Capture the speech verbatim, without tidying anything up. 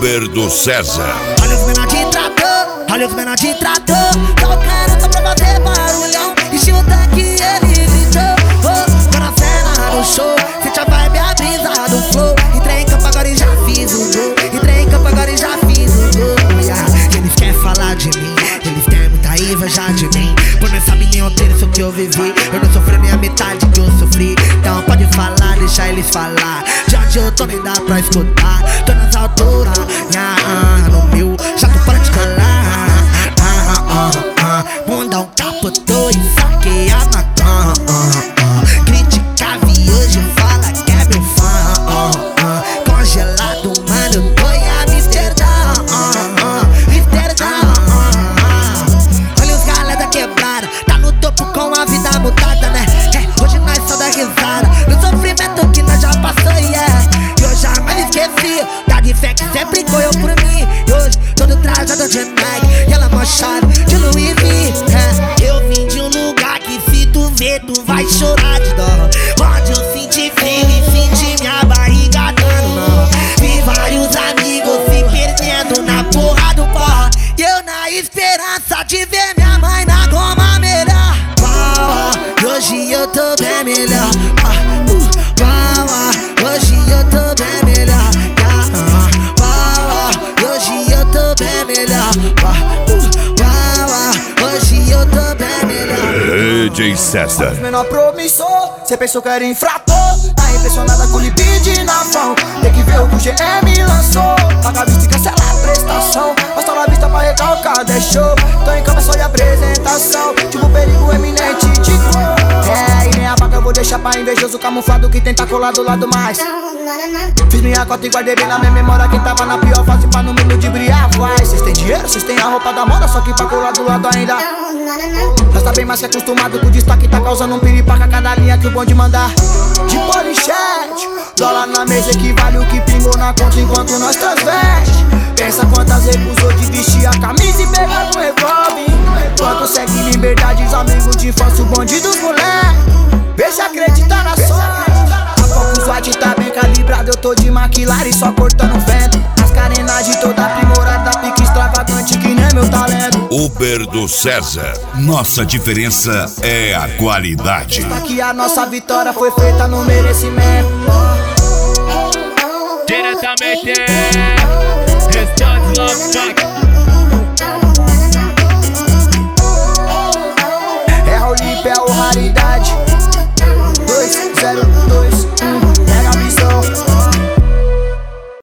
Uber do César. Olha os menor de trator, olha os menor de trator. Tocando só pra fazer barulhão. Enchi o tanque e ele gritou. Oh, tô na cena no show. Sente a vibe, a brisa do flow. Entrei em campo agora e já fiz o gol. Entrei em campo agora e já fiz o gol. Yeah. Eles querem falar de mim, eles têm muita inveja de mim. Por não sabem nem ontem isso que eu vivi. Eu não sofri nem a metade que eu sofri. Então pode falar, deixa eles falar. De onde eu tô nem dá pra escutar. Tô nas alturas, yeah, no meu jato para te colar. ah, ah, ah. Mundão capotou e saquei a maconha. ah, ah. Criticava e hoje fala que é meu fã. ah, ah. Congelado, mano, eu tô em Amsterdã. ah, ah. Amsterdã. ah, ah. Olha os galera da quebrada, tá no topo com a vida mudada, né? É, hoje nós só dá risada no sofrimento que nós já passou, yeah. E eu jamais esqueci da de fé que sempre correu por mim. E hoje todo trajado de Nike e ela mochada de Louis V. É, eu vim de um lugar que se tu ver tu vai chorar de dó. Onde eu senti frio e senti minha barriga dando nó. Vi vários amigos se perdendo na porra do pó. E eu na esperança de ver minha mãe na goma melhor. Uau, hoje eu tô bem melhor. Ah, uh, uau, hoje eu tô bem melhor. Ah, uau, hoje eu tô bem melhor. Ah, uh, uau, hoje eu tô bem melhor. D J César. Menor promissor, cê pensou que era infrator. Tá impressionada com o libide na mão. Tem que ver o que o G M lançou. Paga a vista e cancela a prestação. Mostra na vista pra recalcar, deixou. Tô em cama só de apresentação. Tipo perigo eminente de cor. É, e nem a vaca eu vou deixar pra invejoso camuflado que tenta colar do lado mais. Fiz minha cota e guardei bem na minha memória quem tava na pior fase pra no mundo de briar. Vai, cês tem dinheiro, cês tem a roupa da moda, só que pra colar do lado ainda. Nós tá bem mais que acostumado com o destaque, tá causando um piripaca cada linha que o bonde mandar. De polichete, dólar na mesa equivale o que pingou na conta enquanto nós transveste. Pensa quantas recusou de vestir a camisa e pegar no revólver. Quanto segue liberdade, os amigos de infância, o bonde dos moleques. Vê se acredita na sorte. A foco SWAT tá bem calibrado, eu tô de McLaren só cortando vento. As carenagens toda aprimorada, pique extravagante que nem meu talento. Uber do César. Nossa diferença é a qualidade. Aqui a nossa vitória foi feita no merecimento. Diretamente Restante Love Pack. É o Lip, é o raridade.